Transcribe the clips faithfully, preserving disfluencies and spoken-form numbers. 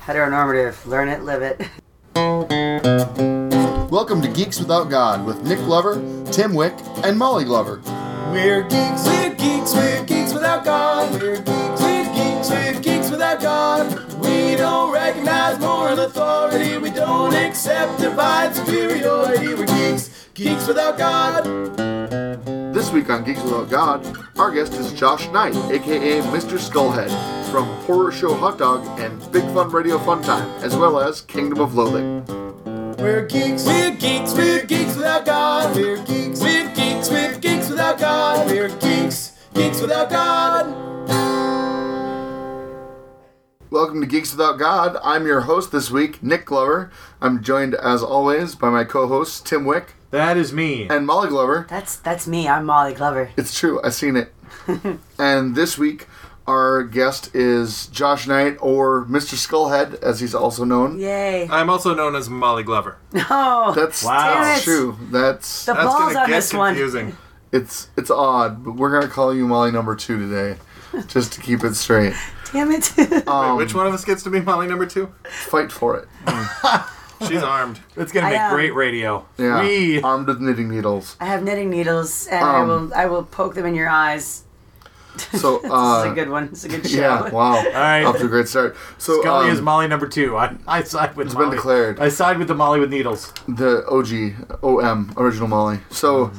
Heteronormative. Learn it, live it. Welcome to Geeks Without God with Nick Glover, Tim Wick, and Molly Glover. We're geeks, we're geeks, we're geeks without God. We're geeks, we're geeks, we're geeks without God. We don't recognize moral authority. We don't accept divine superiority. We're geeks, geeks without God. This week on Geeks Without God, our guest is Josh Knight, aka Mister Skullhead, from Horror Show Hot Dog and Big Fun Radio Fun Time, as well as Kingdom of Loathing. We're geeks, we're geeks, we're geeks without God. We're geeks, we're geeks, we're geeks without God. We're geeks, geeks without God. Welcome to Geeks Without God. I'm your host this week, Nick Glover. I'm joined, as always, by my co-hosts, Tim Wick. That is me. And Molly Glover. That's that's me. I'm Molly Glover. It's true. I've seen it. And this week, our guest is Josh Knight, or Mister Skullhead, as he's also known. Yay. I'm also known as Molly Glover. Oh, That's, Wow. that's true. That's the That's balls gonna on get this one. confusing. it's it's odd, but we're gonna call you Molly number two today, just to keep it straight. Damn it. Um, Wait, which one of us gets to be Molly number two? Fight for it. She's armed. It's gonna I, make um, great radio. Yeah. We Armed with knitting needles. I have knitting needles, and I Um, will I will poke them in your eyes. So This uh, is a good one. It's a good show. yeah. Wow. all right. Off to a great start. So Scully um, is Molly number two. I, I side with it's Molly. been declared. I side with the Molly with needles. the O G O M original Molly. So,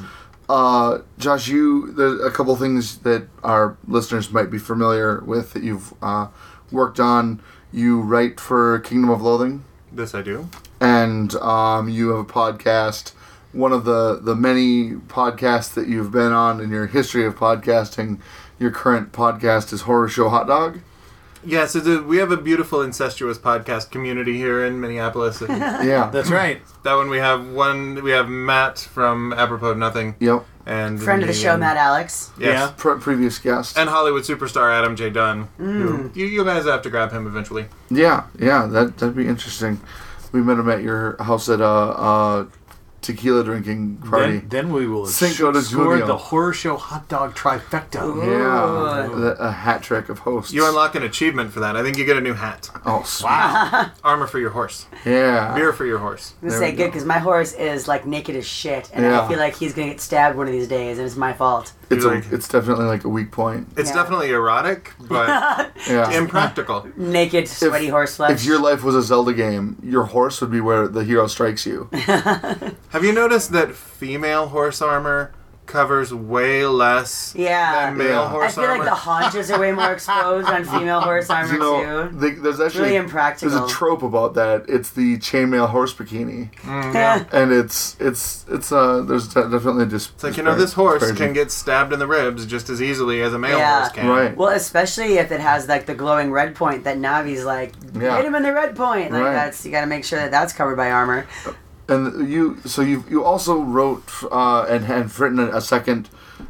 uh, Josh, you there's a couple things that our listeners might be familiar with that you've uh, worked on. You write for Kingdom of Loathing, This I do. and um, you have a podcast. One of the the many podcasts that you've been on in your history of podcasting. Your current podcast is Horror Show Hot Dog. Yeah, so the, we have a beautiful incestuous podcast community here in Minneapolis. And Yeah. That's right. that one we have one. We have Matt from Apropos of Nothing, Yep. and Friend of the me show, and- Matt Alex. Yes. Yeah. Pre- previous guest. And Hollywood superstar Adam J. Dunn. Who, you, you guys have to grab him eventually. Yeah, yeah, that that'd be interesting. We met him at your house at a uh, uh, tequila drinking party. Then, then we will Cinco de score Julio. the Horror Show hot dog trifecta. Yeah, Ooh. the, a hat trick of hosts. You unlock an achievement for that. I think you get a new hat, Oh, sweet. Wow. armor for your horse, Yeah. beer for your horse. I'm gonna There say we good go. because my horse is like naked as shit, and Yeah. I feel like he's gonna get stabbed one of these days, and it's my fault. It's a, Like- it's definitely like a weak point. It's Yeah. definitely erotic, but Yeah. impractical. Naked, sweaty horse flesh. If your life was a Zelda game, your horse would be where the hero strikes you. Have you noticed that female horse armor covers way less Yeah. than male Yeah. I horse feel armor? like the haunches are way more exposed on female horse armor You know, too. they, there's actually Really impractical. there's a trope about that. It's the chainmail horse bikini, Yeah. and it's it's it's uh there's de- definitely just It's like, you know, this horse can get stabbed in the ribs just as easily as a male Yeah. horse can. Right. Well, especially if it has like the glowing red point that Navi's like, Yeah. hit him in the red point. Like Right. that's you got to make sure that that's covered by armor. And you, so you you also wrote uh, and have written a, a second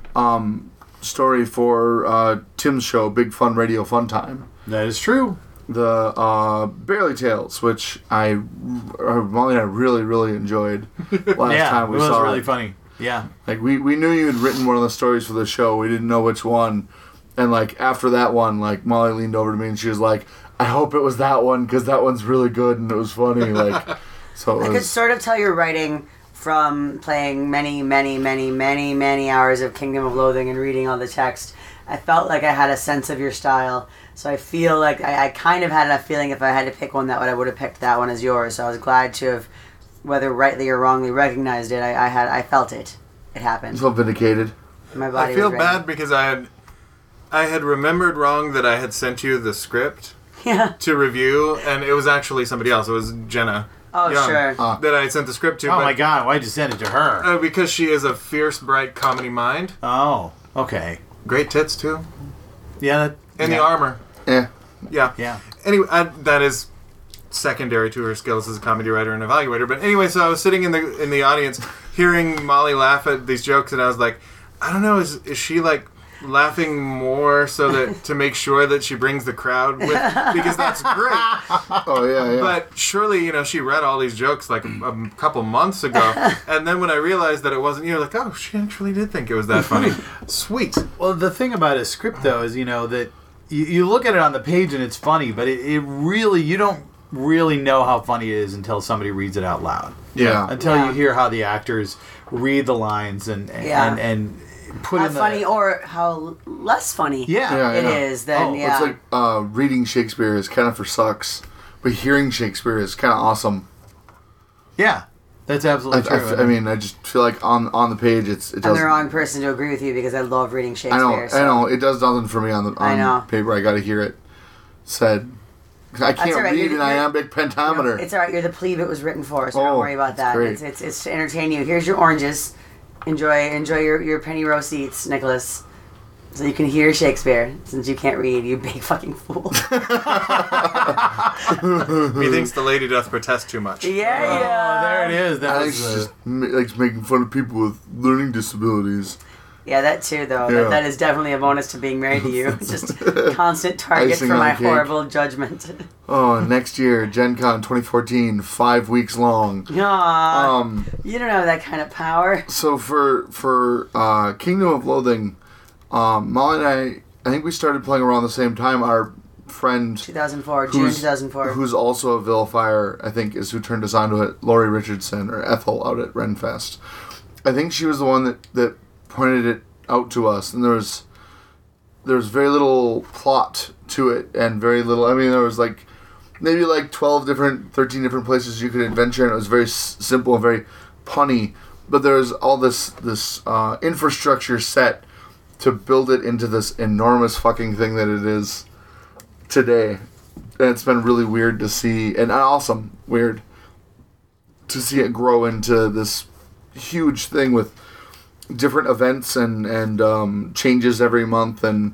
um, story for uh, Tim's show, Big Fun Radio Fun Time, That is true. the uh, Barely Tales, which I, uh, Molly and I really really enjoyed last yeah, time we it was saw really it. funny. Yeah. Like we we knew you had written one of the stories for the show, we didn't know which one, and like after that one, like Molly leaned over to me and she was like, "I hope it was that one because that one's really good and it was funny." Like. So it I could was, sort of tell you're writing from playing many, many, many, many, many hours of Kingdom of Loathing and reading all the text. I felt like I had a sense of your style, so I feel like I, I kind of had a feeling if I had to pick one, that I would have picked that one as yours. So I was glad to have, whether rightly or wrongly, recognized it. I, I had, I felt it. It happened. felt vindicated. My body I feel was ready. bad because I had I had remembered wrong that I had sent you the script Yeah. to review, and it was actually somebody else. It was Jenna Oh, Young sure. Ah. that I had sent the script to. Oh but, my God! Why'd you send it to her? Uh, because she is a fierce, bright comedy mind. Oh. Okay. Great tits, too. Yeah. That, And yeah. the armor. Eh. Yeah. Yeah. Anyway, I, that is secondary to her skills as a comedy writer and evaluator. But anyway, so I was sitting in the in the audience hearing Molly laugh at these jokes, and I was like, I don't know, is is she like laughing more so that to make sure that she brings the crowd with, because that's great. Oh yeah, yeah. But surely, you know, she read all these jokes like a, a couple months ago, and then when I realized that it wasn't, you know, like, oh, she actually did think it was that funny. Sweet. Well, the thing about a script, though, is, you know, that you, you look at it on the page and it's funny, but it, it really, you don't really know how funny it is until somebody reads it out loud. Yeah. Until Yeah. you hear how the actors read the lines and and Yeah. and, and put How in the funny or how less funny yeah. Yeah. it is. Then Oh, yeah. It's like uh, reading Shakespeare is kind of for sucks, but hearing Shakespeare is kind of awesome. Yeah. That's I, absolutely I, true. I mean, I just feel like on on the page, it's it I'm the does. wrong person to agree with you because I love reading I Shakespeare. know, so. I know, it does nothing for me on the I on know. paper. I got to hear it said. I can't all right, read you're- an you're- iambic pentameter. It's all right. You're the plebe it was written for, so Oh, don't worry about that. great. It's, it's it's to entertain you. Here's your oranges. Enjoy enjoy your, your penny row seats, Nicholas. So you can hear Shakespeare, since you can't read, you big fucking fool. He thinks the lady doth protest too much. yeah, Oh, yeah. there it is. That I was think uh, it's just ma- likes making fun of people with learning disabilities. Yeah, that too, though. Yeah. That, that is definitely a bonus to being married to you. Just constant target Icing for on my the cake. horrible judgment. Oh, and next year, Gen Con twenty fourteen, five weeks long. Aww, Um, you don't have that kind of power. so for for uh, Kingdom of Loathing, um, Molly and I, I think we started playing around the same time. Our friend, two thousand four, June who's two thousand four. who's also a vilifier, I think, is who turned us onto it. Laurie Richardson or Ethel out at Renfest. I think she was the one that, that pointed it out to us, and there was there was very little plot to it, and very little. I mean, there was like maybe like twelve different, thirteen different places you could adventure, and it was very s- simple and very punny. But there was all this this uh, infrastructure set to build it into this enormous fucking thing that it is today, and it's been really weird to see, and awesome weird to see it grow into this huge thing with different events and and um, changes every month and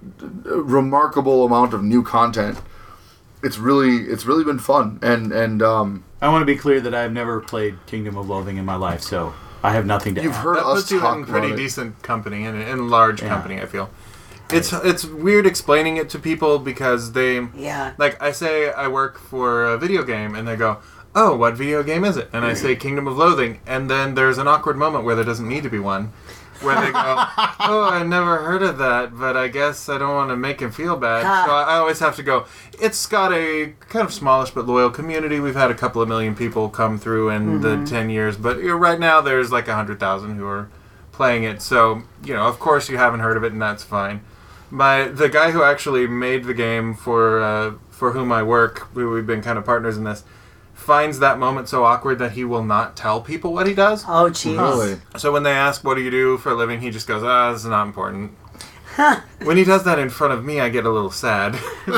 a remarkable amount of new content. It's really it's really been fun, and and um, I want to be clear that I've never played Kingdom of Loathing in my life, so I have nothing to you've add. heard That us puts you talk in about pretty it. decent company and in large Yeah. company. I feel it's it's weird explaining it to people because they Yeah. like I say I work for a video game and they go, oh, what video game is it? And I say Kingdom of Loathing, and then there's an awkward moment where there doesn't need to be one, where they go, oh, I never heard of that, but I guess I don't want to make him feel bad. Ah. So I, I always have to go, it's got a kind of smallish but loyal community. We've had a couple of million people come through in the ten years, but you know, right now there's like one hundred thousand who are playing it. So, you know, of course you haven't heard of it, and that's fine. My The guy who actually made the game for uh, for whom I work, we, we've been kind of partners in this, finds that moment so awkward that he will not tell people what he does. Oh, jeez. Really? So when they ask, what do you do for a living, he just goes, ah, this is not important. When he does that in front of me, I get a little sad.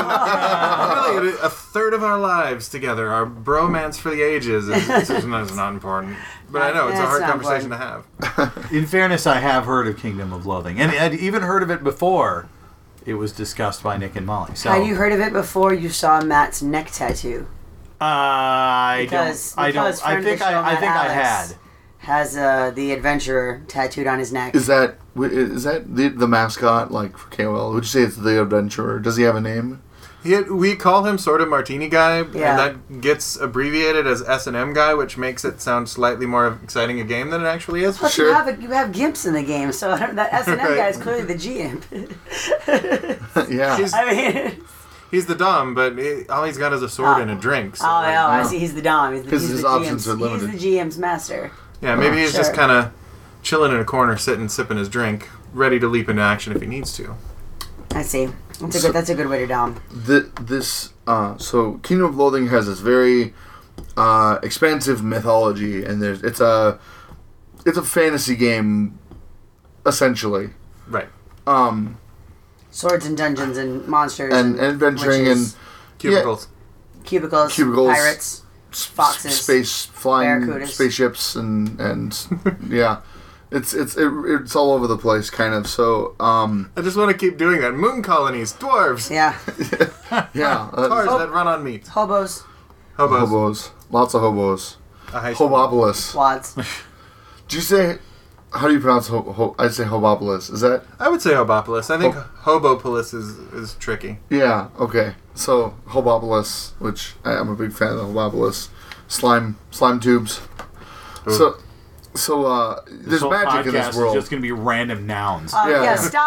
Really, a third of our lives together, our bromance for the ages, is, is, is not important. But I know, it's a That's hard not conversation to have. In fairness, I have heard of Kingdom of Loathing, and I'd even heard of it before it was discussed by Nick and Molly. So Had you heard of it before you saw Matt's neck tattoo? I Because, don't. I because don't. I friend of think the show, I, I Matt think I Alex, had. Has uh, the adventurer tattooed on his neck. Is that is that the the mascot like for K O L? Would you say it's the adventurer? Does he have a name? He had, we call him sort of Martini Guy, Yeah. and that gets abbreviated as S and M Guy, which makes it sound slightly more exciting a game than it actually is. Plus, Sure. you have a, you have gimps in the game, so that S and M Right. guy is clearly the G imp. Yeah. He's, I mean, he's the Dom, but he, all he's got is a sword Oh. and a drink. So oh, like, no, I see. He's the Dom. He's the, His- he's his the options G M's, are limited. He's the G M's master. yeah, maybe he's just Sure. kind of chilling in a corner, sitting, sipping his drink, ready to leap into action if he needs to. I see. That's a So- good. That's a good way to Dom. Th this uh, so Kingdom of Loathing has this very uh, expansive mythology, and there's it's a it's a fantasy game essentially. Right. Um, Swords and dungeons and monsters and, and adventuring witches, Cubicles. cubicles, Cubicles. pirates. and Foxes. s- space flying Barracudas. spaceships and and yeah, it's it's it, it's all over the place kind of. So um, I just want to keep doing that. Moon colonies, dwarves, Yeah, yeah, uh, cars that run on meat, hobos, hobos. hobos, lots of hobos. A high school. Hobopolis. wads. Do you say? How do you pronounce ho- ho- I'd say Hobopolis. Is that? I would say Hobopolis. I think Ho- Hobopolis is, is tricky. Yeah. Okay. So Hobopolis, which I, I'm a big fan of the Hobopolis slime slime tubes. Ooh. So so uh, This there's whole magic in podcast this world. is just going to be random nouns. Uh, yeah. Yeah. stop.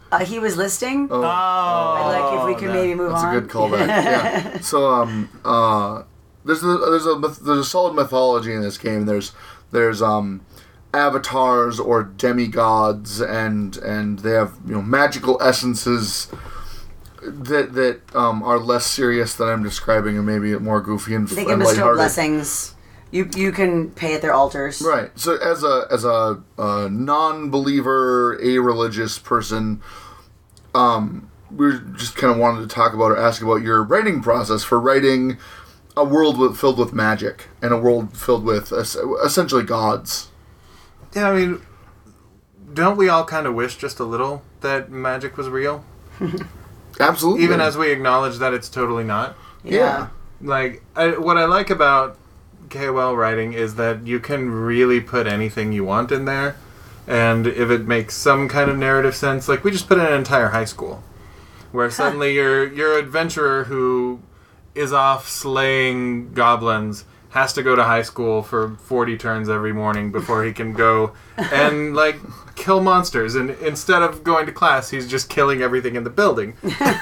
Uh, he was listing. Oh, I'd like if we could no. maybe move that's on. a good callback. Yeah. So um uh there's a there's a myth- there's a solid mythology in this game. There's there's um avatars or demigods, and and they have, you know, magical essences that that um are less serious than I'm describing, and maybe more goofy and, They and can bestow lighthearted. blessings. You you can pay at their altars. Right. So as a as a, a non-believer, a-religious person, um, we just kind of wanted to talk about or ask about your writing process for writing a world with, filled with magic and a world filled with es- essentially gods. Yeah, I mean, don't we all kind of wish just a little that magic was real? Absolutely. Even as we acknowledge that it's totally not. yeah. Like, I, what I like about K O L writing is that you can really put anything you want in there, and if it makes some kind of narrative sense, like we just put in an entire high school, where suddenly your your adventurer who is off slaying goblins has to go to high school for forty turns every morning before he can go and like kill monsters, and instead of going to class he's just killing everything in the building.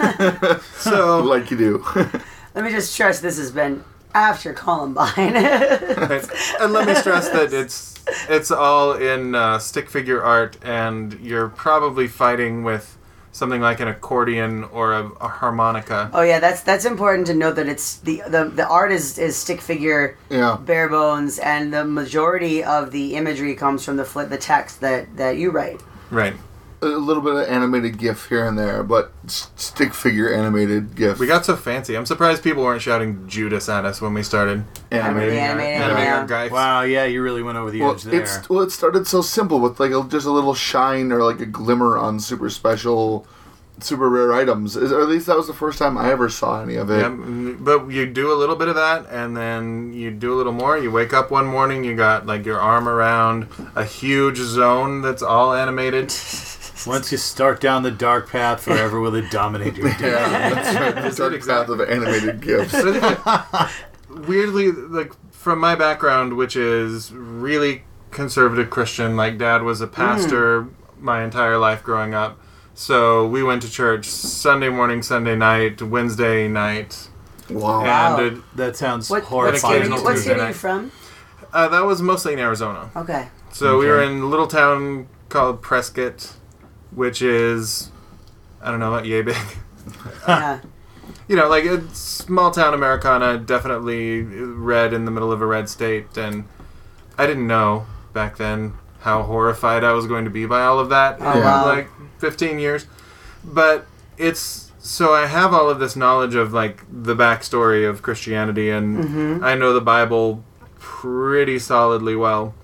So Like you do. Let me just stress this has been after Columbine. Right. And let me stress that it's it's all in uh, stick figure art, and you're probably fighting with something like an accordion or a, a harmonica. Oh yeah, that's that's important to note that it's the the, the art is, is stick figure, Yeah. bare bones, and the majority of the imagery comes from the fl- the text that, that you write. Right. A little bit of animated GIF here and there, but s- stick figure animated GIF. We got so fancy. I'm surprised people weren't shouting Judas at us when we started animated. The animated, animating yeah. our guys. Wow, yeah, you really went over the Well, edge there. it's well, it started so simple with like a, just a little shine or like a glimmer on super special, super rare items. Is, or at least that was the first time I ever saw any of it. Yeah, mm, but you do a little bit of that, and then you do a little more. You wake up one morning, you got like your arm around a huge zone that's all animated. Once you start down the dark path, forever will it dominate your day. Yeah, that's right. The dark exactly. path of animated GIFs. So I think that, weirdly, like from my background, which is really conservative Christian, like Dad was a pastor my entire life growing up. So we went to church Sunday morning, Sunday night, Wednesday night, Wow. Wow. and it, That sounds What, what horrifying. state are you, occasional what Tuesday state are you night. from? uh, that was mostly in Arizona. Okay. So we Okay. were in a little town called Prescott, which is, I don't know, about yay big. Yeah. You know, like a small town Americana, definitely red in the middle of a red state, and I didn't know back then how horrified I was going to be by all of that Oh, in wow. like fifteen years. But it's, so I have all of this knowledge of like the backstory of Christianity, and Mm-hmm. I know the Bible pretty solidly well.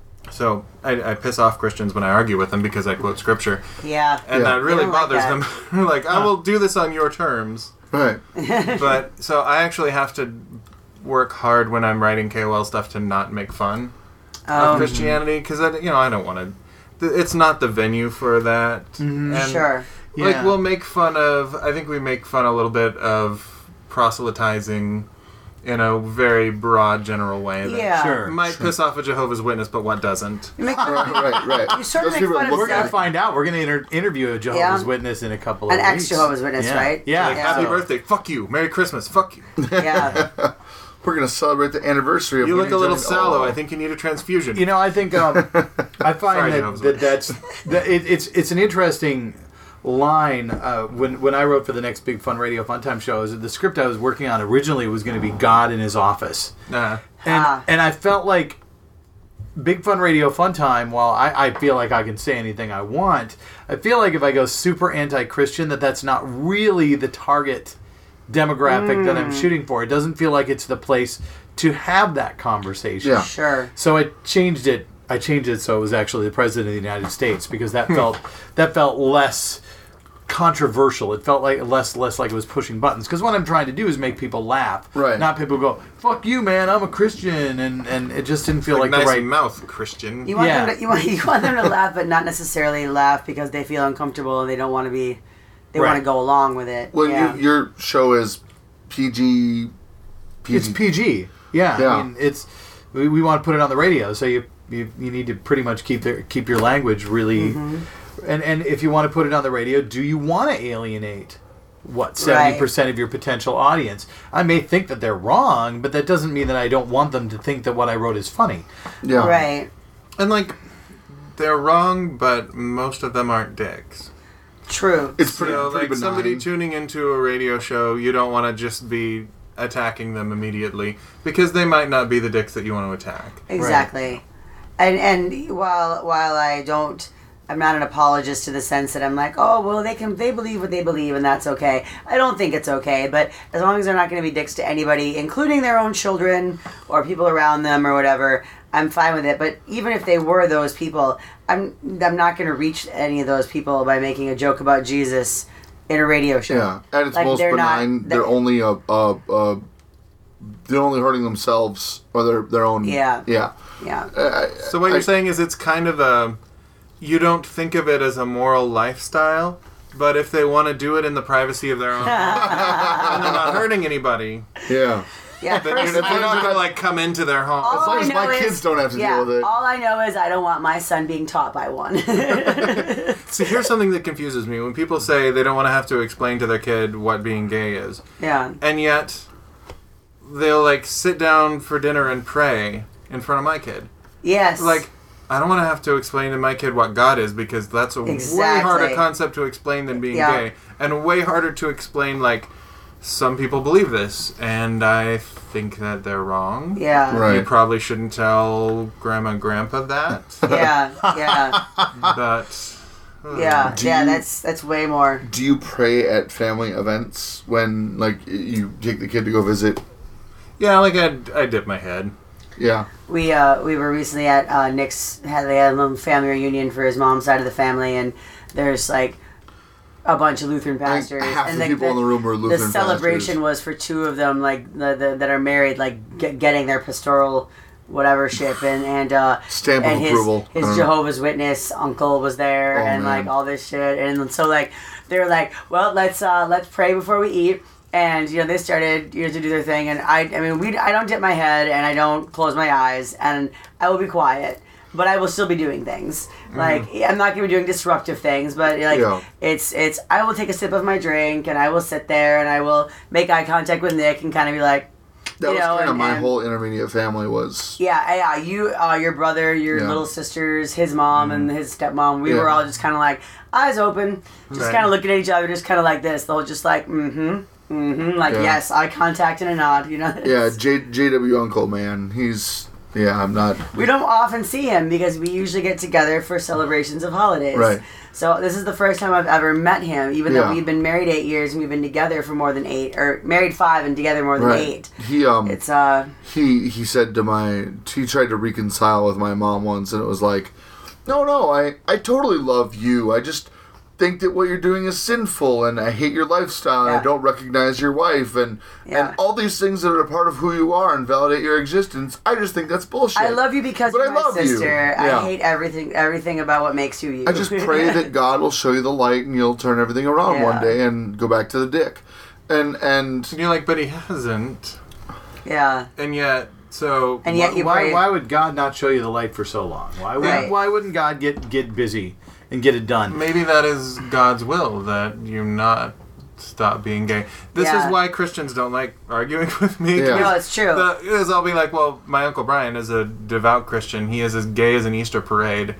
So I, I piss off Christians when I argue with them because I quote scripture, Yeah. and Yeah. that really They don't like bothers that. them. Like, I will do this on your terms. Right. But so I actually have to work hard when I'm writing K O L stuff to not make fun of Um, Christianity, because you know I don't want to. It's not the venue for that. And, sure. Like Yeah. we'll make fun of. I think we make fun a little bit of proselytizing in a very broad, general way. That Yeah. Sure. might piss off a Jehovah's Witness, but what doesn't? You make Right, right, right. You sort of Those make people fun are of We're looking going to at- find out. We're going to inter- interview a Jehovah's Yeah. Witness in a couple An of weeks. ex-Jehovah's Witness, Yeah. right? Yeah. Yeah. Happy So- birthday! Fuck you! Merry Christmas! Fuck you! Yeah. We're gonna celebrate the anniversary of You look a little winning sallow. Johnny- I think you need a transfusion. You know, I think um, I find Sorry, that, Jehovah's that that's that it, it's it's an interesting line. Uh, when when I wrote for the next Big Fun Radio Fun Time show, is the script I was working on originally was going to be God in His office, Nah. and Ah. and I felt like Big Fun Radio Fun Time. While I, I feel like I can say anything I want, I feel like if I go super anti-Christian, that that's not really the target demographic that I'm shooting for. It doesn't feel like it's the place to have that conversation. Yeah. Sure. So I changed it. I changed it so it was actually the President of the United States, because that felt that felt less controversial. It felt like less less like it was pushing buttons. Because what I'm trying to do is make people laugh, Right. Not people go, "Fuck you, man! I'm a Christian," and and it just didn't feel Like, like, nice the right. mouth, Christian. You want Yeah. them to you want you want them to laugh, but not necessarily laugh because they feel uncomfortable and they don't want to be. They Right. want to go along with it. Well, yeah. you, your show is P G. P G. It's P G. Yeah, Yeah. I mean, it's we, we want to put it on the radio, so you you, you need to pretty much keep the, keep your language really. Mm-hmm. and and if you want to put it on the radio, do you want to alienate what seventy percent of your potential audience? I may think that they're wrong, but that doesn't mean that I don't want them to think that what I wrote is funny. Yeah. Right. And like, they're wrong, but most of them aren't dicks. True. It's pretty, So, pretty like, benign. somebody tuning into a radio show, you don't want to just be attacking them immediately, because they might not be the dicks that you want to attack. Exactly. And and while while I don't, I'm not an apologist to the sense that I'm like, oh, well, they can they believe what they believe and that's okay. I don't think it's okay, but as long as they're not going to be dicks to anybody, including their own children or people around them or whatever, I'm fine with it. But even if they were those people, I'm I'm not going to reach any of those people by making a joke about Jesus in a radio show. Yeah, at its Like, most they're not- benign, they're- they're only a, a, a they're only hurting themselves or their their own. Yeah. Yeah. Yeah. Uh, So what I- you're saying is it's kind of a, you don't think of it as a moral lifestyle, but if they want to do it in the privacy of their own home, and they're not hurting anybody, Yeah. Yeah. then First you're of not all, going to like come into their home. all As long I as know my is- kids don't have to yeah, deal with it. all I know is I don't want my son being taught by one. See, here's something that confuses me. When people say they don't want to have to explain to their kid what being gay is, Yeah. and yet they'll like sit down for dinner and pray in front of my kid. Yes. Like, I don't want to have to explain to my kid what God is, because that's a way Exactly. harder concept to explain than being Yeah. gay, and way harder to explain, like, some people believe this, and I think that they're wrong. Yeah. Right. You probably shouldn't tell grandma and grandpa that, Yeah. Yeah. but... uh, Yeah. Do Yeah. you- That's that's way more. Do you pray at family events when like you take the kid to go visit? Yeah, like, I I dip my head. Yeah. We uh we were recently at uh, Nick's had they had a little family reunion for his mom's side of the family, and there's like a bunch of Lutheran I pastors. think half and the people in the room were Lutheran The celebration pastors. was for two of them, like the, the that are married, like get, getting their pastoral whatever ship, and and uh, Stamp of and his, approval. his Uh, Jehovah's Witness uncle was there, Oh, and man. like all this shit, and so like they're like, well, let's uh let's pray before we eat. And you know they started you know to do their thing, and I I mean we I don't dip my head and I don't close my eyes, and I will be quiet, but I will still be doing things. Like I'm not gonna be doing disruptive things, but like Yeah. it's it's I will take a sip of my drink and I will sit there and I will make eye contact with Nick and kind of be like, That you was know, kind of and- my and- whole intermediate family was. yeah, yeah, you, uh, your brother, your Yeah. little sisters, his mom, and his stepmom. We Yeah. were all just kind of like eyes open, just Right. kind of looking at each other, just kind of like this. They'll just like, mm-hmm, mm-hmm, like Yeah. yes, eye contact and a nod. You know. Yeah, J JW Uncle, man, he's yeah. I'm not. We don't often see him because we usually get together for celebrations of holidays. Right. So this is the first time I've ever met him, even though Yeah. we've been married eight years and we've been together for more than eight, or married five and together more than Right. eight. He um It's uh he he said to my he tried to reconcile with my mom once, and it was like, no no I I totally love you. I just think that what you're doing is sinful, and I hate your lifestyle, and Yeah. I don't recognize your wife, and Yeah. and all these things that are a part of who you are and validate your existence. I just think that's bullshit. I love you because But you're I my love you. sister. Yeah. I hate everything everything about what makes you you. I just pray that God will show you the light, and you'll turn everything around Yeah. one day and go back to the dick, and and And you're like, but he hasn't. Yeah. And yet, so... And yet you why, pray. why would God not show you the light for so long? Why would, Right. why wouldn't God get get busy and get it done? Maybe that is God's will, that you not stop being gay. This Yeah. is why Christians don't like arguing with me. Yeah. No, it's true. The, is I'll be like, well, my Uncle Brian is a devout Christian. He is as gay as an Easter parade.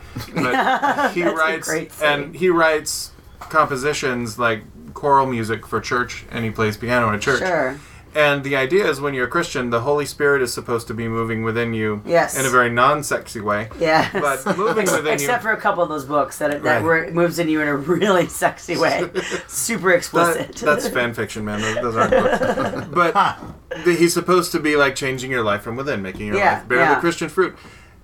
But he That's a writes, great saying. and he writes compositions like choral music for church, and he plays piano in a church. Sure. And the idea is when you're a Christian, the Holy Spirit is supposed to be moving within you Yes. in a very non-sexy way. Yeah. But moving within you... Except for a couple of those books that that Right. where it moves in you in a really sexy way, super explicit. That, that's fan fiction, man. Those, those aren't books. But the, he's supposed to be like changing your life from within, making your Yeah, life bear yeah. the Christian fruit.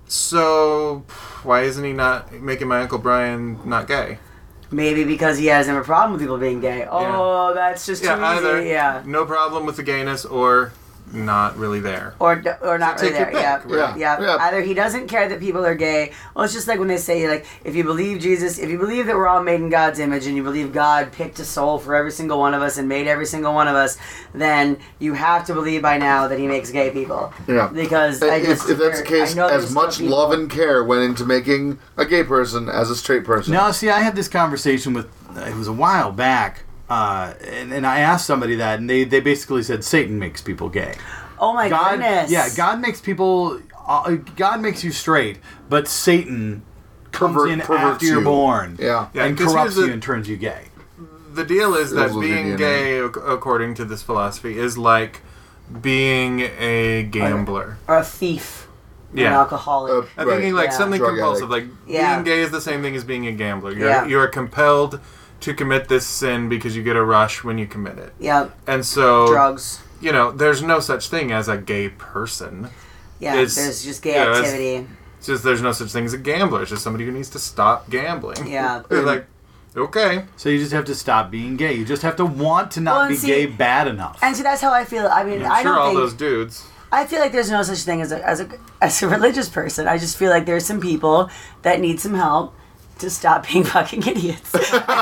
So why isn't he not making my Uncle Brian not gay? Maybe because he hasn't a problem with people being gay. Oh, that's just Yeah, too either easy. Yeah. no problem with the gayness, or not really there. Or, or not So really take there. your Yeah. pick, right. yeah. Yeah. Either he doesn't care that people are gay. Well, it's just like when they say, like, if you believe Jesus, if you believe that we're all made in God's image and you believe God picked a soul for every single one of us and made every single one of us, then you have to believe by now that he makes gay people. Yeah. Because I if, just, if that's the case, I know there's as still much people- love and care went into making a gay person as a straight person. Now, see, I had this conversation with, it was a while back, uh, and, and I asked somebody that, and they, they basically said Satan makes people gay. Oh my God, goodness. yeah, God makes people, uh, God makes you straight, but Satan comes Pervert- in perverts after you're you. born Yeah. Yeah, and 'cause corrupts here's you the- and turns you gay. The deal is that Fills with your being D N A. gay, ac- according to this philosophy, is like being a gambler. Or a thief. An Yeah. alcoholic. Uh, I'm Right. thinking like Yeah. something Drug compulsive. addict. Like Yeah. being gay is the same thing as being a gambler. You're, Yeah. you're compelled to commit this sin because you get a rush when you commit it. Yep. And so, Drugs. you know, there's no such thing as a gay person. Yeah, It's- there's just gay yeah, it's- activity. It's just there's no such thing as a gambler. It's just somebody who needs to stop gambling. Yeah. They're like, okay. So you just have to stop being gay. You just have to want to not Well, and be see- gay bad enough. And see, that's how I feel. I mean, I'm I sure don't all think... those dudes. I feel like there's no such thing as a, as a as a religious person. I just feel like there's some people that need some help to stop being fucking idiots.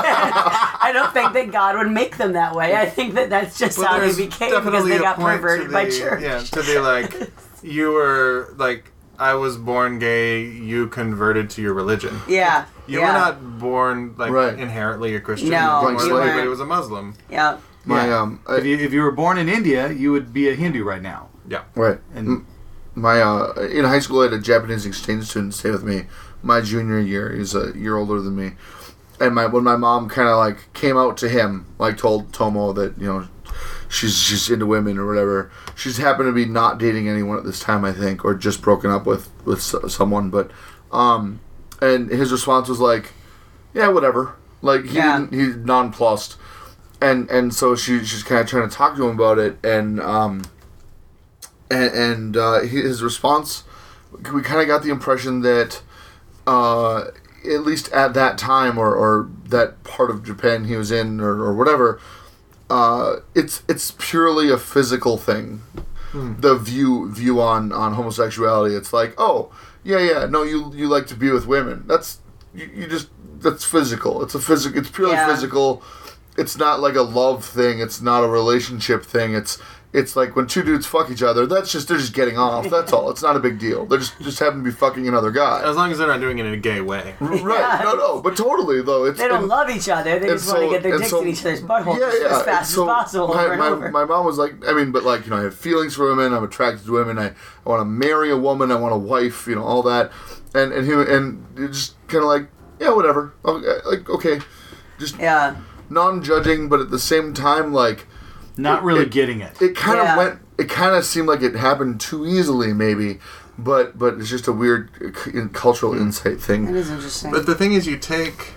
I don't think that God would make them that way. I think that that's just Well, how they there's became because definitely they a got point perverted to by the- church. Yeah, to be like, you were like, I was born gay. You converted to your religion. Yeah. You yeah. were not born like Right. inherently a Christian. No, you were you born like weren't. everybody was a Muslim. Yeah. My Yeah. um, I- if you if you were born in India, you would be a Hindu right now. Yeah. right. And M- My uh, in high school, I had a Japanese exchange student stay with me my junior year. He's a year older than me, and my when my mom kind of like came out to him, like told Tomo that you know she's she's into women or whatever. She's happened to be not dating anyone at this time, I think, or just broken up with with s- someone. But um, and his response was like, yeah, whatever. Like he Yeah. didn't, he's nonplussed, and and so she she's kind of trying to talk to him about it, and um. And, and uh, his response, we kind of got the impression that, uh, at least at that time or, or that part of Japan he was in or, or whatever, uh, it's it's purely a physical thing. The view view on, on homosexuality, it's like, oh yeah yeah no you you like to be with women. That's you, you just that's physical. It's a physical. It's purely Yeah. physical. It's not like a love thing. It's not a relationship thing. It's It's like when two dudes fuck each other, that's just, they're just getting off. That's all. It's not a big deal. They're just, just happen to be fucking another guy. As long as they're not doing it in a gay way. Right. No, no. But totally, though. It's, They don't and- love each other. They and just want to so- get their and dicks so- in each other's buttholes Yeah, yeah. as and fast so as possible my, over and my, over. my mom was like, I mean, but like, you know, I have feelings for women. I'm attracted to women. I, I want to marry a woman. I want a wife, you know, all that. And and he, and it's just kind of like, yeah, whatever. Okay, like, okay. Just yeah. non-judging, but at the same time, like, Not It- really it- getting it. it kind Yeah. of went, it kind of seemed like it happened too easily, maybe. But but it's just a weird uh, c- cultural insight It thing. is interesting. But the thing is, you take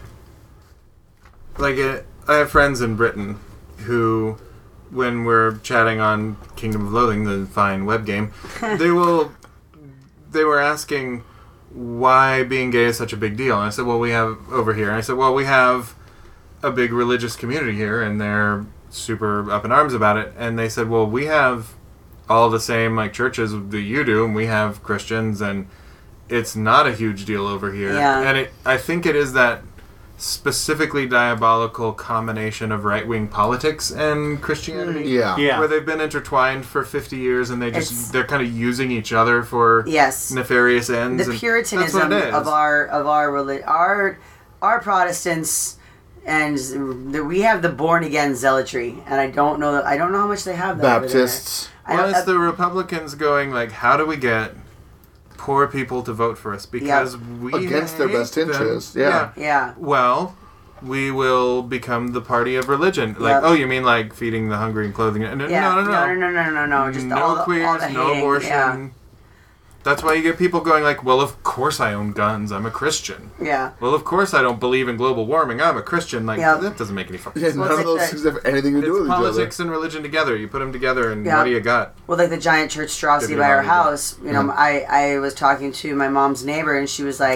like uh, I have friends in Britain who, when we're chatting on Kingdom of Loathing, the fine web game, they will they were asking why being gay is such a big deal, and I said, well, we have over here, and I said, well, we have a big religious community here, and they're super up in arms about it, and they said, well, we have all the same like churches that you do, and we have Christians, and it's not a huge deal over here. Yeah. And it, I think it is that specifically diabolical combination of right-wing politics and Christianity. Yeah. Yeah. Where they've been intertwined for fifty years, and they just It's- they're kind of using each other for yes. nefarious ends. The and Puritanism that's what it is. of our of our reli- our our Protestants, and the, we have the born again zealotry, and I don't know that I don't know how much they have that over there. Baptists. I Well, don't- it's the Republicans going like, how do we get poor people to vote for us because we Against their hate best them. interest, yeah. yeah. Well, we will become the party of religion. Like, Yep. oh, you mean like feeding the hungry and clothing? No, Yeah. no, no, no. no, no, no, no, no. Just no all the, queers, all the no hating. abortion. Yeah. That's why you get people going like, well, of course I own guns. I'm a Christian. yeah. Well, of course I don't believe in global warming. I'm a Christian. Like, Yep. that doesn't make any fucking Yeah, sense. none it's of those like things have anything to do It's with politics and religion together. You put them together, and Yeah. what do you got? Well, like the giant church Straussy Give me by our money, yeah. house, you know, Yeah. I, I was talking to my mom's neighbor, and she was like,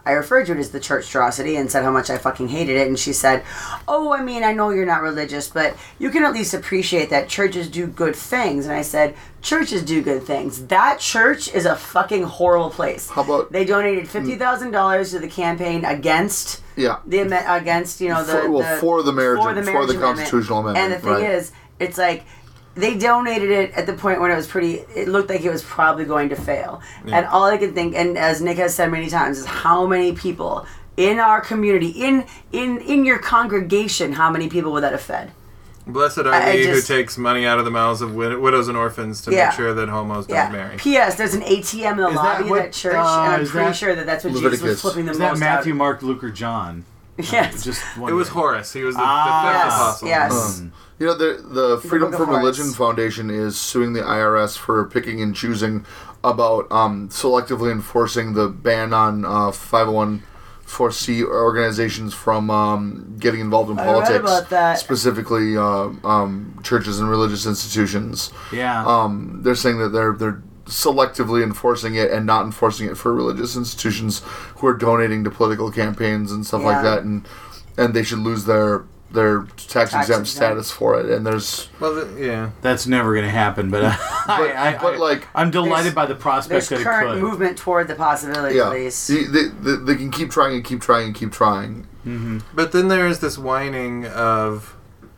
I referred to it as the churchtrosity and said how much I fucking hated it. And she said, oh, I mean, I know you're not religious, but you can at least appreciate that churches do good things. And I said, churches do good things. That church is a fucking horrible place. How about- They donated fifty thousand dollars to the campaign against Yeah. the amen- against, you know, the... For- well, the- for the marriage- for the, for marriage the amendment. constitutional amendment, And the thing right. is, it's like... They donated it at the point when it was pretty. It looked like it was probably going to fail, and all I could think, and as Nick has said many times, is how many people in our community, in in in your congregation, how many people would that have fed? Blessed are I- I we just- who takes money out of the mouths of wid- widows and orphans to Yeah. make sure that homos don't Yeah. marry. P S. There's an A T M in the Is that lobby of what- that church, uh, and I'm is pretty that sure that that's what Jesus was Leviticus. flipping the Is that most Matthew, out. Mark, Luke, or John? Yes. Just It wondering. was Horace. He was the, Ah, the fifth yes, apostle. yes. Um, you know, the the Freedom Book from of Religion Hearts. Foundation is suing the I R S for picking and choosing about um, selectively enforcing the ban on uh, five oh one four C organizations from um, getting involved in I read politics, about that. specifically uh, um, churches and religious institutions. Yeah. Um, they're saying that they're they're selectively enforcing it and not enforcing it for religious institutions who are donating to political campaigns and stuff like Yeah. that, and and they should lose their their tax, Tax exempt exempt. status for it. And there's Well, the, yeah. That's never going to happen, but, uh, I, I, but, I, like, I'm delighted there's- by the prospect There's that it current could. movement toward the possibility, yeah, at least. they, they, they, they can keep trying and keep trying and keep trying. But then there is this whining of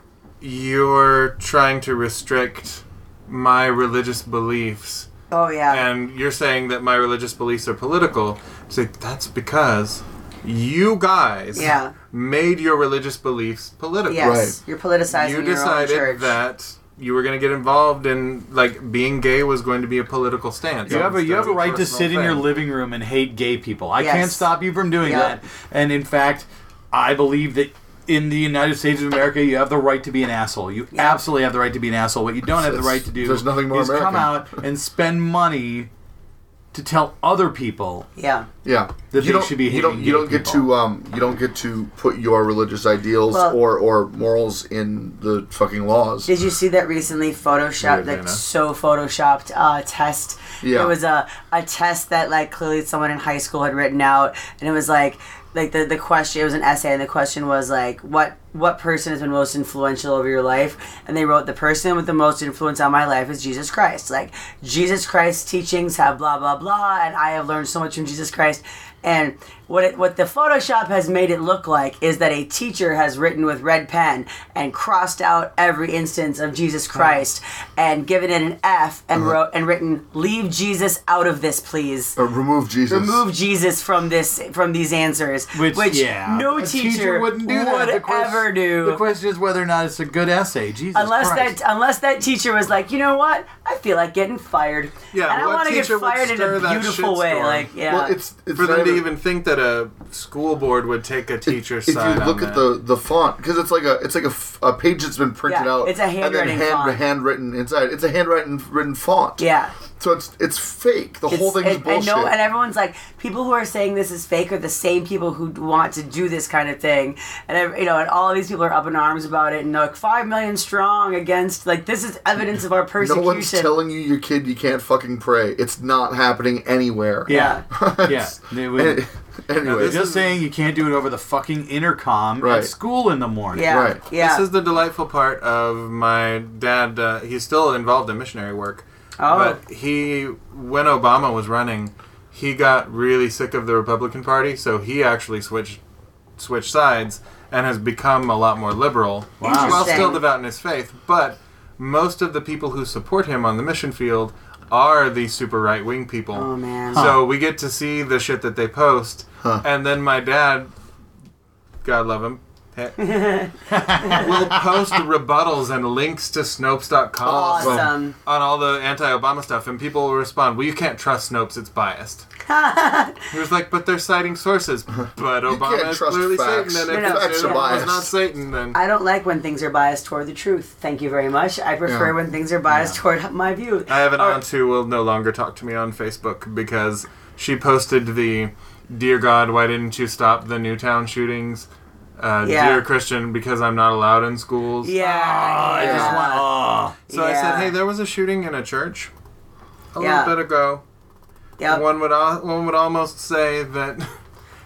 you're trying to restrict my religious beliefs, Oh yeah. and you're saying that my religious beliefs are political. It's like, that's because you guys Yeah. made your religious beliefs political. Yes. Right. You're politicizing You your own decided church. that you were going to get involved in, like, being gay was going to be a political stance. You have a you have a instead of right to personal sit in your thing. living room and hate gay people. I Yes. can't stop you from doing Yeah. that. And in fact, I believe that in the United States of America, you have the right to be an asshole. You Yeah. absolutely have the right to be an asshole. What you don't have the It's- right to do there's nothing more is come American. out and spend money to tell other people Yeah. Yeah, That you they don't, should be you don't hating you gay don't get people. to um you don't get to put your religious ideals Well- or or morals in the fucking laws. Did you see that recently photoshopped, Weirdly like enough. so photoshopped uh, test? Yeah. It was a, a test that like clearly someone in high school had written out, and it was like like the, the question, it was an essay, and the question was like, what what person has been most influential over your life? And they wrote, the person with the most influence on my life is Jesus Christ. Like, Jesus Christ's teachings have blah blah blah, and I have learned so much from Jesus Christ. And what it, what the Photoshop has made it look like is that a teacher has written with red pen and crossed out every instance of Jesus Christ and given it an F and Uh-huh. wrote and written, "Leave Jesus out of this, please. Or remove Jesus. Remove Jesus from this from these answers." Which, yeah, no a teacher, wouldn't do that. would The quest- ever do. The question is whether or not it's a good essay. Jesus Unless Christ. that unless that teacher was like, you know what, I feel like getting fired. Yeah, and I what want to get teacher would fired in stir a that beautiful way. shitstorm? Like, yeah, Well, it's, it's For not them to even think that a school board would take a teacher's if you side look on at that. the the font, because it's like a it's like a, f- a page that's been printed Yeah, out, it's a and then handwriting hand, font. handwritten inside. It's a handwritten written font. yeah. So it's it's fake. The whole It's- thing is and, bullshit. And, no, and everyone's like, people who are saying this is fake are the same people who want to do this kind of thing, and ev- you know, and all of these people are up in arms about it, and they're like five million strong against, like, this is evidence of our no persecution. one's telling you your kid you can't fucking pray. It's not happening anywhere. yeah, yeah. It's- They would- anyway, this just is- saying you can't do it over the fucking intercom Right. at school in the morning. yeah, Right. yeah. This is the delightful part of my dad. Uh, he's still involved in missionary work. Oh. But he, when Obama was running, he got really sick of the Republican Party, so he actually switched switched sides and has become a lot more liberal, Wow. while Interesting. still devout in his faith. But most of the people who support him on the mission field are the super right wing people. Oh, man. So we get to see the shit that they post, Huh. and then my dad, God love him, will post rebuttals and links to Snopes dot com Awesome. on all the anti-Obama stuff, and people will respond, well, you can't trust Snopes, it's biased. He was like, but they're citing sources. But Obama can't is trust clearly facts. Satan, and No, if no, it facts are was biased. not Satan, then... I don't like when things are biased toward the truth. Thank you very much. I prefer Yeah. when things are biased toward my view. I have an Or- aunt who will no longer talk to me on Facebook because she posted the, Dear God, why didn't you stop the Newtown shootings? Uh, Yeah. Dear Christian, because I'm not allowed in schools. Yeah. I yeah. just want. Oh. So I Yeah. said, hey, there was a shooting in a church a Yeah. little bit ago. Yep. One would al- one would almost say that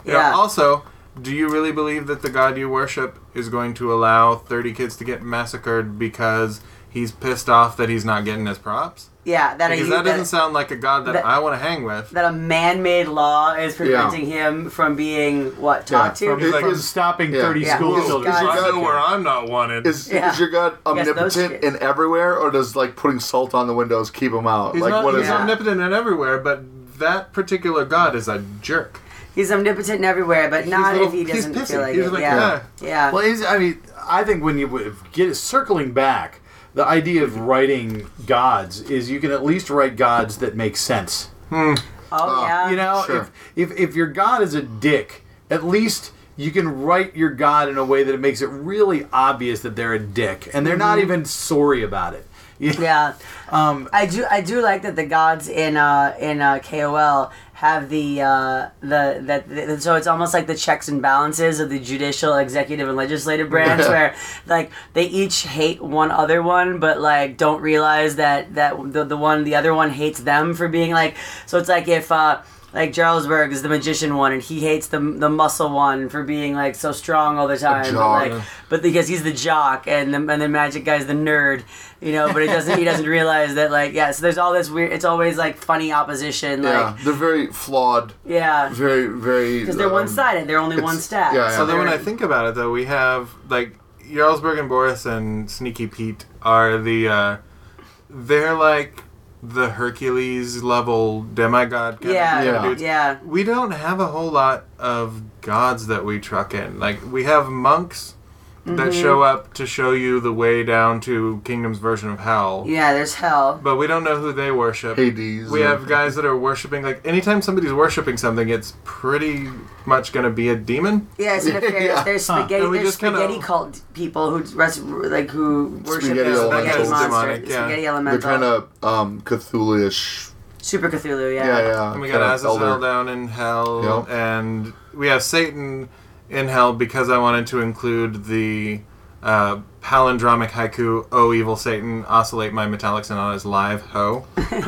You know, Yeah. also, do you really believe that the God you worship is going to allow thirty kids to get massacred because he's pissed off that he's not getting his props? Yeah, that Because a, that doesn't that, sound like a God that, that- I want to hang with. that a man-made law is preventing him from being what talked Yeah, to. From, It from is- stopping yeah. thirty Yeah. school Yes, children. God. I know where I'm not wanted. Is, Yeah. is your God Yes, those omnipotent kids. and everywhere, or does like putting salt on the windows keep him out? he's like not, what is he's Yeah. it? omnipotent and everywhere, but that particular God is a jerk. He's omnipotent and everywhere, but not little- if he he's doesn't pissy. feel like He's it. like, yeah. "Ah." yeah. Well, is, I mean, I think when you get circling back, the idea of writing gods is you can at least write gods that make sense. oh, yeah. You know, Sure. if, if if your god is a dick, at least you can write your god in a way that it makes it really obvious that they're a dick, and they're not even sorry about it. You- Yeah, Um, I do. I do like that the gods in uh, in uh, K O L have the uh, the that the, so it's almost like the checks and balances of the judicial, executive, and legislative branch, where like they each hate one other one, but like don't realize that that the the one the other one hates them for being like. So it's like if. Uh, Like Jarlsberg is the magician one, and he hates the the muscle one for being like so strong all the time. But, jock. like, but because he's the jock, and the and the magic guy's the nerd, you know. But it doesn't he doesn't realize that like yeah. So there's all this weird. It's always like funny opposition. Yeah, Like they're very flawed. yeah, Very, very. because they're um, one sided. They're only it's- one stack. yeah, yeah. So then when I they're- think about it, though, we have, like, Jarlsberg and Boris and Sneaky Pete are the, uh, they're like the Hercules level demigod kind yeah, of Yeah. dudes. yeah, We don't have a whole lot of gods that we truck in. Like, we have monks Mm-hmm. that show up to show you the way down to Kingdom's version of hell. yeah. There's hell. But we don't know who they worship. Hades. We and- have guys that are worshiping, like, anytime somebody's worshiping something, it's pretty much going to be a demon. Yeah, it's nefarious. Yeah. There's Huh. spaghetti. And we There's just kinda- spaghetti cult people who rest, like who worship Spaghetti the spaghetti elementals. monster, Demonic, yeah. spaghetti They're elemental, kind of um, Cthulhu-ish. super Cthulhu. Yeah, Yeah, yeah. And we kind got of Azazel elder. down in hell, Yep. and we have Satan in hell because I wanted to include the uh, palindromic haiku, "Oh evil Satan, oscillate my metallics and on his live ho."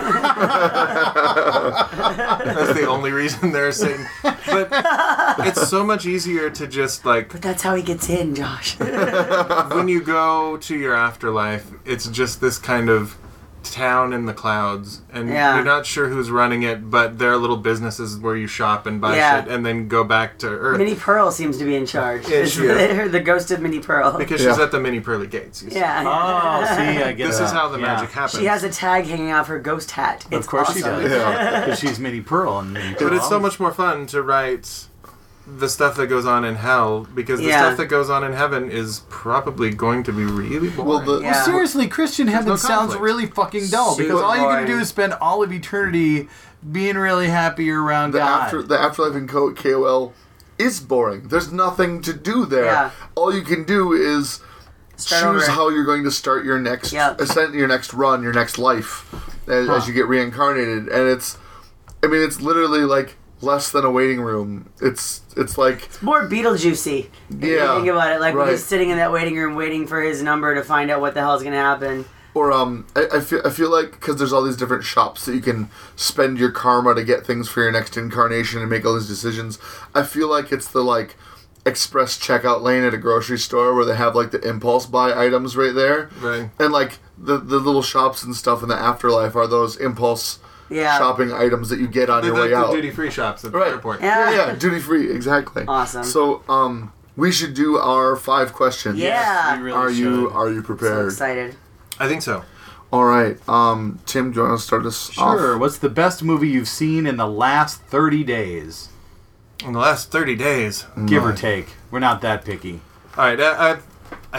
That's the only reason there's Satan. But it's so much easier to just, like, But that's how he gets in, Josh. when you go to your afterlife, it's just this kind of town in the clouds, and Yeah. you're not sure who's running it, but there are little businesses where you shop and buy Yeah. shit and then go back to Earth. Minnie Pearl seems to be in charge. Yeah, It's she is. the, the ghost of Minnie Pearl. because she's Yeah. at the mini pearly gates. you see. yeah. oh, see, I get This that. is how the Yeah. magic happens. She has a tag hanging off her ghost hat. It's Of course she awesome. does. Yeah. Because she's Minnie Pearl. And Minnie but Pearl it's so always- much more fun to write the stuff that goes on in hell, because the Yeah. stuff that goes on in heaven is probably going to be really boring. Well, the, Yeah. Well, seriously, Christian heaven no sounds conflict. really fucking dull Super because all you're going to boring. do is spend all of eternity being really happy around the God. after the afterlife in K O L is boring. There's nothing to do there. Yeah. All you can do is Start choose over. how you're going to start your next Yep. ascent, your next run, your next life, as, as you get reincarnated. And it's, I mean, it's literally like less than a waiting room. It's it's like More Beetlejuicy. If you Yeah, think about it, like when right. he's sitting in that waiting room waiting for his number to find out what the hell's gonna happen. or um, I, I feel I feel like because there's all these different shops that you can spend your karma to get things for your next incarnation and make all these decisions. I feel like it's the like express checkout lane at a grocery store where they have like the impulse buy items right there. Right. And like the the little shops and stuff in the afterlife are those impulse Yeah. shopping items that you get on The, your the, way the out. duty-free shops at the Right. airport. Yeah. Yeah, yeah, duty free, exactly. Awesome. So um, we should do our five questions. Yeah. We really Are you should. are you So prepared? excited. I think so. All right. Um, Tim, do you want to start us off? Sure. What's the best movie you've seen in the last thirty days? In the last thirty days. Give or take. We're not that picky. All right, I, I, I,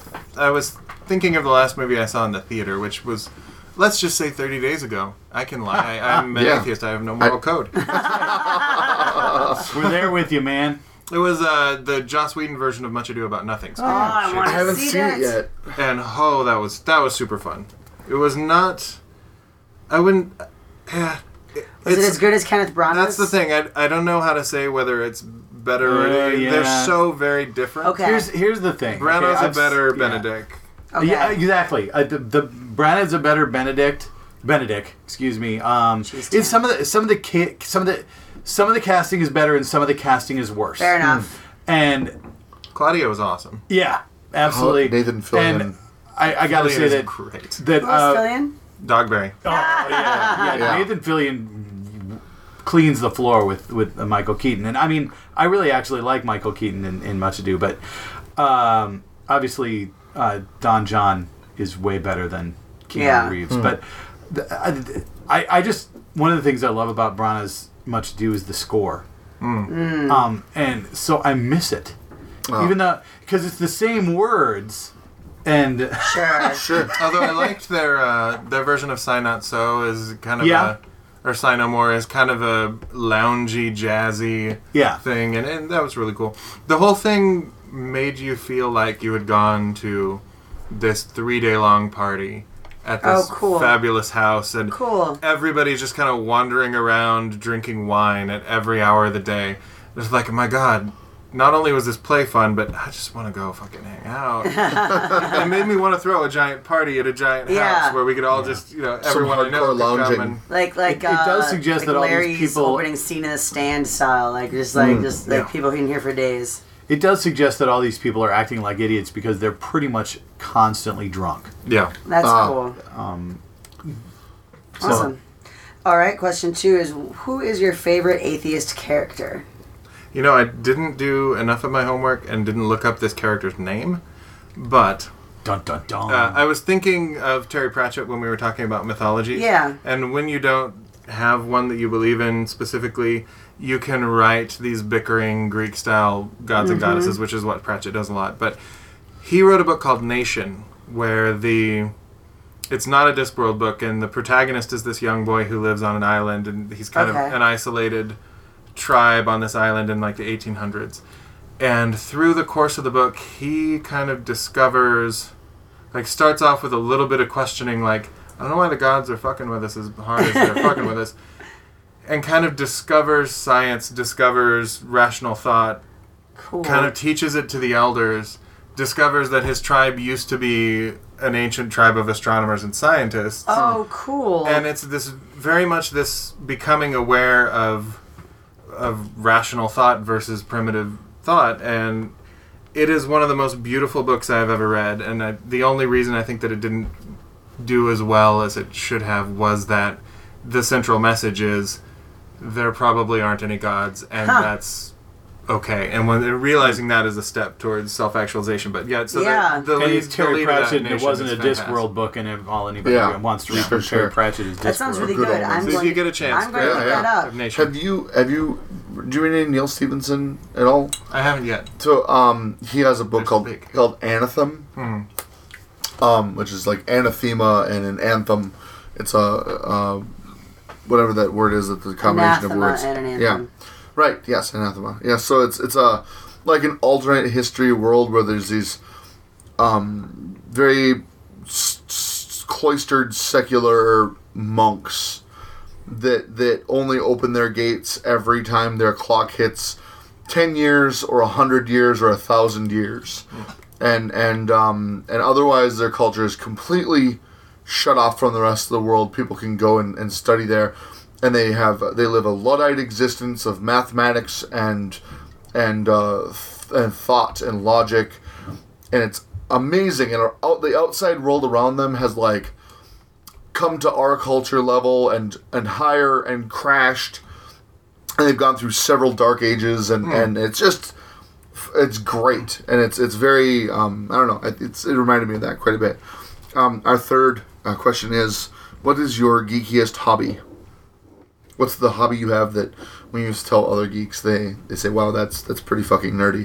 I was thinking of the last movie I saw in the theater, which was, let's just say thirty days ago. I can lie. I, I'm an Yeah. atheist. I have no moral code. We're there with you, man. It was uh, the Joss Whedon version of Much Ado About Nothing. Oh, I Shit. want I to haven't see seen that. it yet. And oh, that was that was super fun. It was not. I wouldn't. Yeah, it, Is it it's- as good as Kenneth Branagh's? That's the thing. I, I don't know how to say whether it's better or Uh, yeah. they're so very different. Okay. Here's here's the thing. Branagh's Okay, a I've- better yeah. Benedict. Okay. Yeah, exactly. Uh, the the Branagh's a better Benedict. Benedict, excuse me. Um, Jeez, it's some of the some of the ki- some of the some of the casting is better and some of the casting is worse. Fair enough. And Claudia was awesome. yeah, absolutely. Oh, Nathan Fillion. And I, I got to Fillion say is that great. that Who was uh, Fillion? Dogberry. oh, yeah, yeah, Yeah. Nathan Fillion cleans the floor with with uh, Michael Keaton, and I mean, I really actually like Michael Keaton in, in Much Ado, but um, obviously uh, Don John is way better than Keanu Yeah. Reeves. But the, I, I just one of the things I love about Branagh's Much Ado is the score, um, and so I miss it, Oh. even though because it's the same words, and Sure. Sure. Although I liked their uh, their version of Sigh Not So is kind of Yeah. a, or Sigh No More is kind of a loungy, jazzy yeah, thing, and, and that was really cool. The whole thing made you feel like you had gone to this three day long party at this Oh, cool. fabulous house, and Cool. everybody's just kind of wandering around drinking wine at every hour of the day. It's like, my God, not only was this play fun, but I just want to go fucking hang out. It made me want to throw a giant party at a giant Yeah. house where we could all just, you know, everyone I know hardcore could come lounging. and... Like like It- it does uh, suggest like that all these Larry's people- opening scene in the stand style, like just like just like Yeah. people who can hear for days. it does suggest that all these people are acting like idiots because they're pretty much constantly drunk. Yeah. That's Ah. cool. Um, Awesome. All right. Question two is: who is your favorite atheist character? You know, I didn't do enough of my homework and didn't look up this character's name, but dun dun dun. uh, I was thinking of Terry Pratchett when we were talking about mythologies. Yeah. And when you don't have one that you believe in specifically, you can write these bickering Greek-style gods and goddesses, which is what Pratchett does a lot. But he wrote a book called Nation, where the... It's not a Discworld book, and the protagonist is this young boy who lives on an island, and he's kind Okay. of an isolated tribe on this island in like the eighteen hundreds. And through the course of the book, he kind of discovers, like, starts off with a little bit of questioning, like, I don't know why the gods are fucking with us as hard as they're fucking with us, and kind of discovers science, discovers rational thought, Cool. kind of teaches it to the elders, discovers that his tribe used to be an ancient tribe of astronomers and scientists. Oh, cool. And it's this very much this becoming aware of of rational thought versus primitive thought, and it is one of the most beautiful books I've ever read. And I, the only reason I think that it didn't do as well as it should have was that the central message is there probably aren't any gods, and Huh. that's okay. And when realizing that is a step towards self-actualization. But yeah, so Yeah. the, the and lead, it's the Terry lead of that Pratchett, and it Nation wasn't is a fantastic. Discworld book, and if all anybody Yeah. wants to read Yeah, from for Terry sure. Pratchett is Discworld. that sounds really Good good. old I'm So if going, you get a chance, I'm going to yeah, look yeah. that of up. Nation. Have you have you do you read any Neil Stephenson at all? I haven't yet. So um, he has a book There's called big. called Anathem, Mhm. um, which is like anathema and an anthem. It's a uh, whatever that word is, that the combination Anathema of words. and an Yeah, anthem. right. Yes, anathema. Yeah. So it's it's a like an alternate history world where there's these um, very s- s- cloistered secular monks that that only open their gates every time their clock hits ten years or a hundred years or a thousand years, and and um, and otherwise their culture is completely shut off from the rest of the world. People can go and, and study there, and they have they live a Luddite existence of mathematics and and uh, th- and thought and logic, and it's amazing. And our, out, the outside world around them has like come to our culture level and and higher and crashed, and they've gone through several dark ages, and, and it's just it's great, and it's it's very um, I don't know, it, it's it reminded me of that quite a bit. Um, our third uh, question is, what is your geekiest hobby? What's the hobby you have that when you tell other geeks, they, they say, wow, that's that's pretty fucking nerdy?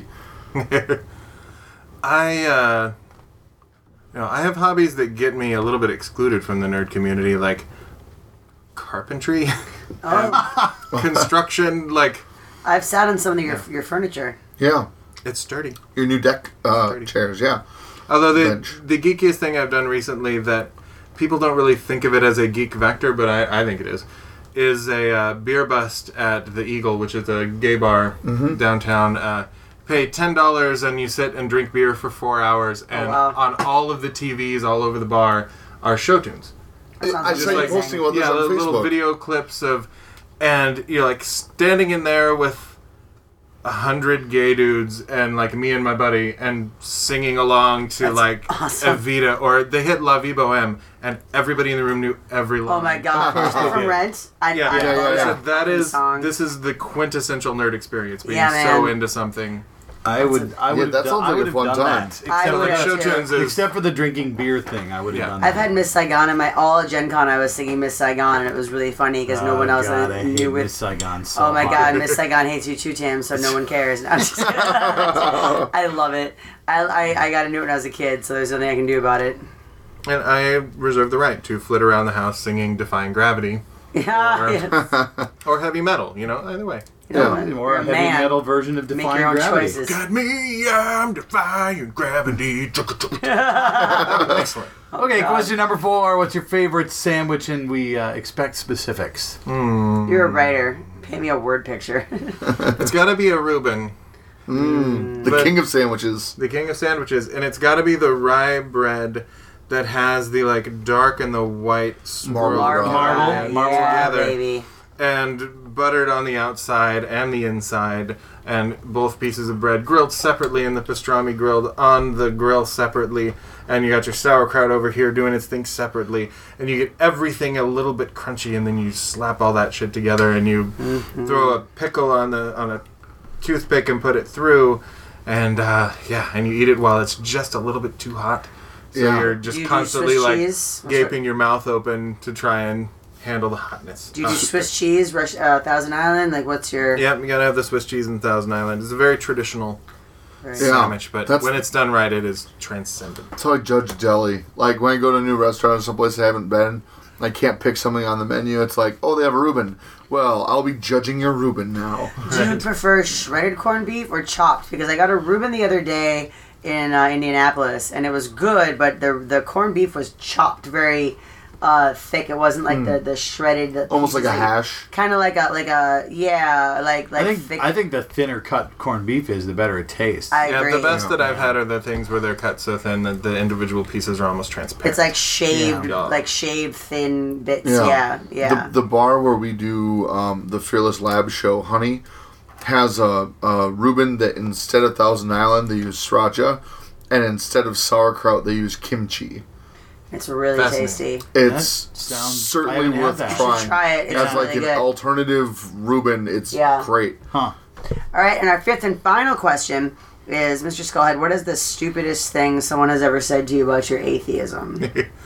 I, uh, you know, I have hobbies that get me a little bit excluded from the nerd community, like carpentry, Oh, construction. Like, I've sat on some of your your furniture. Yeah, it's sturdy. your new deck uh, Nerdy. chairs, yeah. Although the Bench. the geekiest thing I've done recently that people don't really think of it as a geek vector, but I, I think it is, is a uh, beer bust at the Eagle, which is a gay bar downtown. Uh, pay ten dollars and you sit and drink beer for four hours, and wow. on all of the T Vs all over the bar are show tunes. That sounds I saw you amazing. posting about this yeah, on li- little Facebook. video clips of and you're like standing in there with a hundred gay dudes and like me and my buddy and singing along to That's like awesome. Evita, or they hit La Vie Boheme and everybody in the room knew every line. Oh my god! they From did. Rent. I, Yeah, I yeah, love yeah, yeah. that So that is song. this is the quintessential nerd experience. Being Yeah, so man. into something. I would. I Yeah, would. that have sounds done, I like a would have fun done time. that. I Except, would Like have Show too. Tunes is except for the drinking beer thing, I would have Yeah. done that. I've had Miss Saigon in my all at Gen Con. I was singing Miss Saigon, and it was really funny because no Oh, one else God, I knew hate with. Miss Saigon so Oh my hard. god, Miss Saigon hates you too, Tim, so no one cares. No, I'm just kidding. I love it. I, I, I got into it when I was a kid, so there's nothing I can do about it. And I reserve the right to flit around the house singing Defying Gravity Yeah, Or- yes. or heavy metal, you know, either way. You know, Yeah. when Or you're a a heavy man, metal version of make Defying your own Gravity. choices. Got me, I'm defying gravity. Excellent. Okay, God. question number four. What's your favorite sandwich? And we uh, expect specifics. You're a writer. Paint me a word picture. It's got to be a Reuben, The But- king of sandwiches. the king of sandwiches, and it's got to be the rye bread that has the like dark and the white swirl Marble. Marble. Yeah, Marble yeah, together. baby. and buttered on the outside and the inside, and both pieces of bread grilled separately, and the pastrami grilled on the grill separately, and you got your sauerkraut over here doing its thing separately, and you get everything a little bit crunchy, and then you slap all that shit together, and you throw a pickle on the on a toothpick and put it through, and uh, yeah, and you eat it while it's just a little bit too hot. So Yeah. you're Do just you do constantly Swiss like cheese? gaping your mouth open to try and handle the hotness. Do you do Uh, Swiss cheese, Rush, uh, Thousand Island? Like, what's your? Yep, you gotta have the Swiss cheese and Thousand Island. It's a very traditional Right. Yeah. sandwich, but That's- when it's done right, it is transcendent. That's how I judge deli. Like when I go to a new restaurant or someplace I haven't been, I can't pick something on the menu. It's like, oh, they have a Reuben. Well, I'll be judging your Reuben now. Do you prefer shredded corned beef or chopped? Because I got a Reuben the other day in uh, Indianapolis, and it was good, but the the corned beef was chopped very uh, thick. It wasn't like the, the shredded. The Almost like a hash. Kind of like a like a yeah, like like I think thick. I think the thinner cut corned beef is, the better it tastes. I Yeah, agree. the best that I've had are the things where they're cut so thin that the individual pieces are almost transparent. It's like shaved, Yeah. like shaved thin bits. Yeah. Yeah, yeah. The, the bar where we do um, the Fearless Lab show, Honey, has a, a Reuben that instead of Thousand Island, they use sriracha, and instead of sauerkraut, they use kimchi. It's really Fascinating. tasty. It's That sounds- I certainly haven't had worth that. You should trying. try it. It's As like really an good. alternative Reuben, it's Yeah. great. Huh. All right, and our fifth and final question is, Mister Skullhead, what is the stupidest thing someone has ever said to you about your atheism?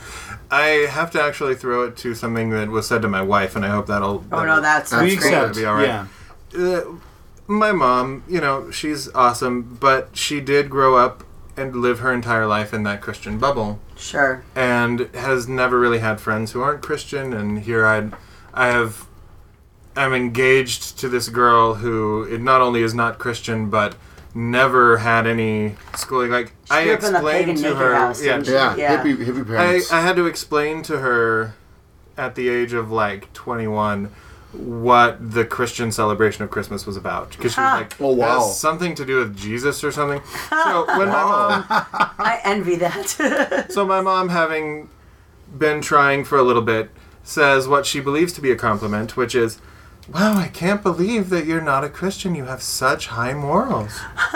I have to actually throw it to something that was said to my wife, and I hope that'll. Oh no, that's, That's We that's great. accept. Be all right. Yeah. Uh, my mom, you know, she's awesome, but she did grow up and live her entire life in that Christian bubble, Sure. and has never really had friends who aren't Christian. And here I, I have, I'm engaged to this girl who it not only is not Christian, but never had any schooling. Like She I grew up in the explained pagan to maker her, house, yeah, didn't she? Yeah, Yeah. hippie hippie I, parents. I had to explain to her at the age of like twenty-one what the Christian celebration of Christmas was about, because she was like, Oh, wow. has something to do with Jesus or something. So when my mom, I envy that. so my mom, having been trying for a little bit, says what she believes to be a compliment, which is, "Wow, I can't believe that you're not a Christian. You have such high morals."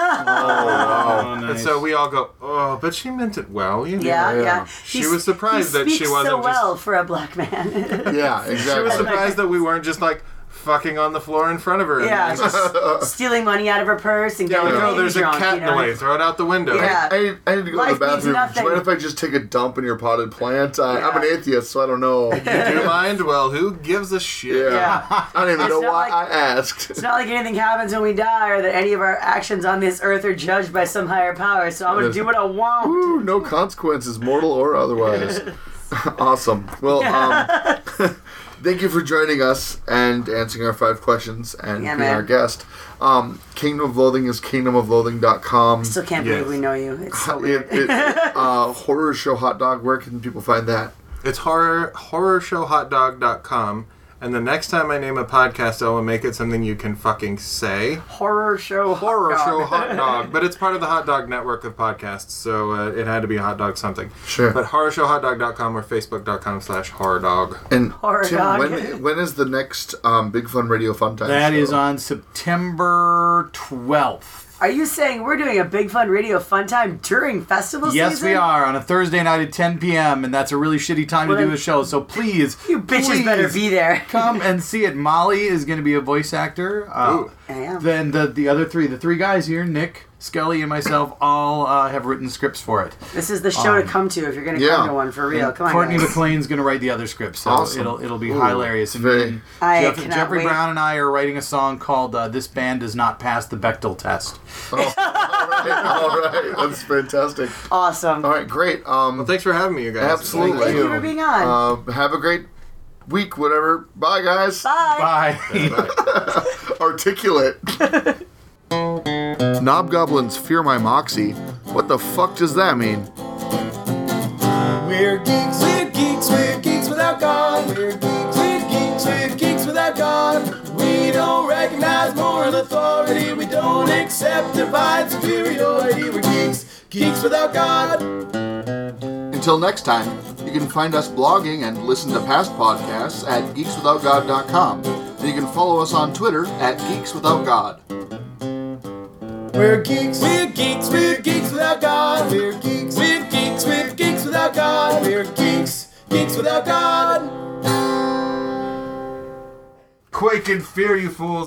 Oh, And nice. so we all go, "Oh, but she meant it well." You know? yeah, Yeah. yeah. She He's- was surprised he that she speaks wasn't so just- well for a black man. yeah, She was exactly. surprised that we weren't just like fucking on the floor in front of her. yeah, And just stealing money out of her purse and yeah, getting like, her oh, baby there's a drunk, cat you in know? the way. Throw it out the window. Yeah. I, I, I need to go Life to the means bathroom. Do nothing. you mind if I just take a dump in your potted plant? I, I'm an Yeah. atheist, so I don't know. You do mind? Well, who gives a shit? Yeah. Yeah. I don't even It's know not why like- I asked. It's not like anything happens when we die or that any of our actions on this earth are judged by some higher power, so I'm going to do what I want. Ooh, no consequences, mortal or otherwise. Awesome. Well, um, thank you for joining us and answering our five questions and Yeah, being man. our guest. Um, Kingdom of Loathing is kingdom of loathing dot com. Still can't Yes. believe we know you. It's so It, weird. it, uh, Horror Show Hot Dog, where can people find that? It's horror horror show hot dog dot com, And the next time I name a podcast, I will make it something you can fucking say. Horror show, Horror hot show dog. hot dog, but it's part of the Hot Dog Network of podcasts, so uh, it had to be hot dog something. Sure. But horror show hot dog dot com or facebook dot com slash horror dog. And Horror Tim, dog. when when is the next um, Big Fun Radio Fun Time That show? is on September twelfth. Are you saying we're doing a Big Fun Radio Fun Time during festival Yes, season? we are, on a Thursday night at ten p.m., and that's a really shitty time Well, to do then- a show, so please, You bitches please better be there. come and see it. Molly is going to be a voice actor. Uh, Ooh. I am. Then the, the other three, the three guys here, Nick, Skelly, and myself, all uh, have written scripts for it. This is the show Um, to come to if you're going to yeah. come to one for real. Come on, Courtney guys. McLean's going to write the other script, so Awesome. it'll it'll be Ooh, hilarious. And very- me and I Jeff- cannot Jeffrey wait. Brown and I are writing a song called uh, "This Band Does Not Pass the Bechdel Test." All right, all right, that's fantastic. Awesome. All right, great. Um, Well, thanks for having me, you guys. Absolutely. Thank you for being on. uh, have a great week, whatever. Bye, guys. Bye. Bye. Articulate. Knobgoblins fear my moxie. What the fuck does that mean? We're geeks, we're geeks, we're geeks without God. We're geeks, we're geeks, we're geeks without God. We don't recognize moral authority. We don't accept divine superiority. We're geeks, geeks without God. Until next time, you can find us blogging and listen to past podcasts at geeks without god dot com. And you can follow us on Twitter at geeks without god. We're geeks, we're geeks, we're geeks without God. We're geeks, we're geeks, we're geeks without God. We're geeks, geeks without God. Quake in fear, you fools.